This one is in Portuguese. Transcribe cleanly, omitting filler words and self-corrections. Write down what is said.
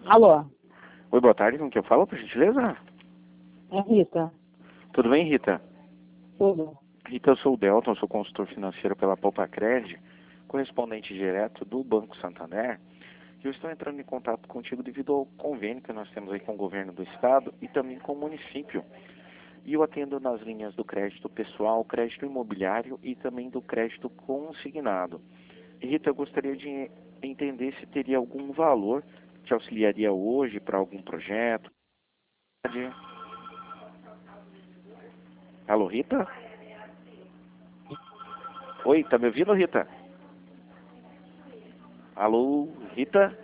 Alô, Oi, boa tarde, com quem eu falo, por gentileza? é Rita. Tudo bem, Rita? Tudo. Rita, eu sou o Delton, sou consultor financeiro pela Poupa-Cred, correspondente direto do Banco Santander, e eu estou entrando em contato contigo devido ao convênio que nós temos aí com o governo do estado e também com o município. E eu atendo nas linhas do crédito pessoal, crédito imobiliário e também do crédito consignado. E, Rita, eu gostaria de entender se teria algum valor que te auxiliaria hoje para algum projeto. Alô, Rita? Oi, tá me ouvindo, Rita? Alô, Rita?